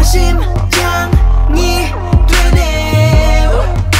심장이 되네.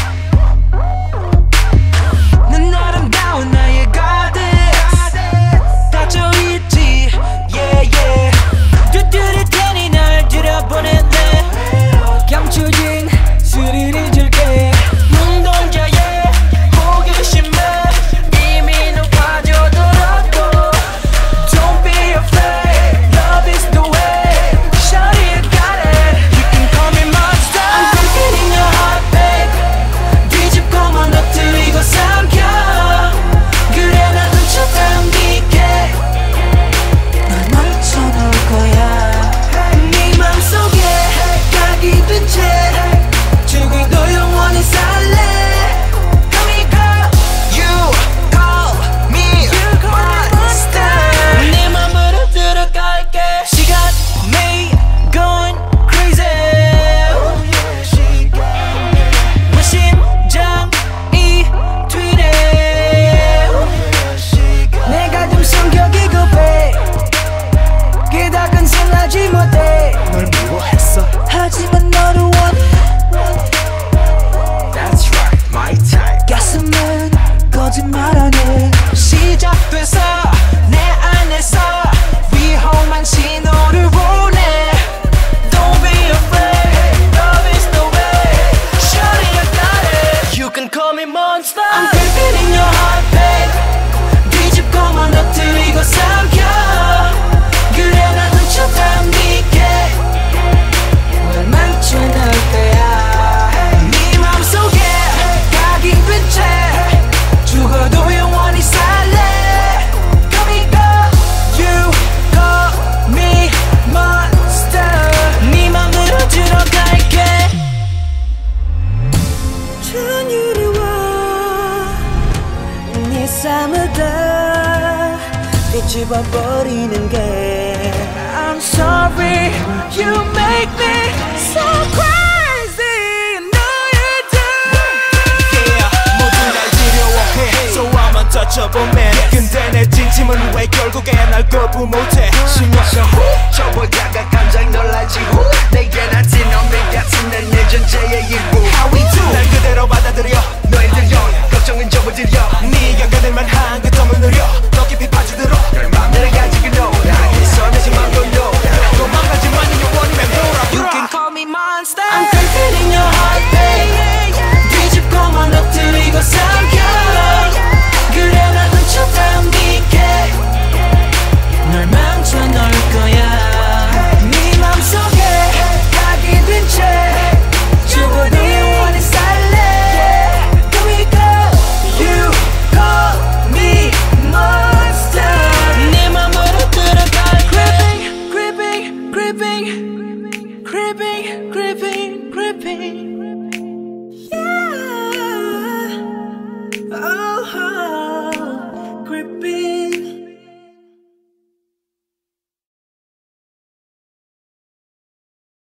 넌 아름다운 나의 goddess 닫혀있지 yeah yeah. 두드릴 테니 날 들여보낼래. 감춰진 스릴을 줄게. 눈 돌려 yeah. 호기심에 이미 넌 빠져들었고. Don't be afraid, love is the way. Shawty you got it, you can call me monster. I'm cooking in your heart babe. 뒤집고만 터뜨리고 삼켜. 그래 난 훔쳐다운 깊게 널 맞춰놓을 거야. 네 맘속에 각이 된 채 죽어도 영원히 살래. Call me girl, you call me monster. 네 맘으로 들어갈게. She got me going crazy. 내 심장이 뛰네. 내가 좀 성격이 급해. 그닥은 성하지 못해. 널 미워했어. 하지만 너를 원해. That's right, my type. 가슴은 거짓말하네. 시작돼서 내 안에서 위험한 신호를 보내. Don't be afraid, love is the way. Shawty I got it, you can call me monster. I'm creeping in your heart babe. 뒤집고만 터뜨리고 삼켜. 그래 난 훔쳐다운 깊게 널 맞춰놓을 거야. 네 맘속에 각인 된 채 죽어도 영원히 살래. Call me girl, you call me monster. 네 맘으로 들어갈게. 천유를 와 네 삶을 다 뒤집어버리는 게. I'm sorry, you make me so crazy. No you do. Yeah, 모두 날 두려워해. So I'ma touch up on man. 근데 내 진심은 왜 결국에 날 거부 못해. 심화서 후 저보다가 감정 놀라지 후 내게 나지 넌 같은 난 예전제의 일부. How we do 날 그대로 받아들여. 너의 들려 걱정은 접어들여. 네가 그들만 한 그 덤을 누려. 더 깊이 빠져들어. 널 맘대로 가지고 놀아. 있어 내 심만 돌려. 도망가지 마는 영원히 맴돌아. You can call me monster. I'm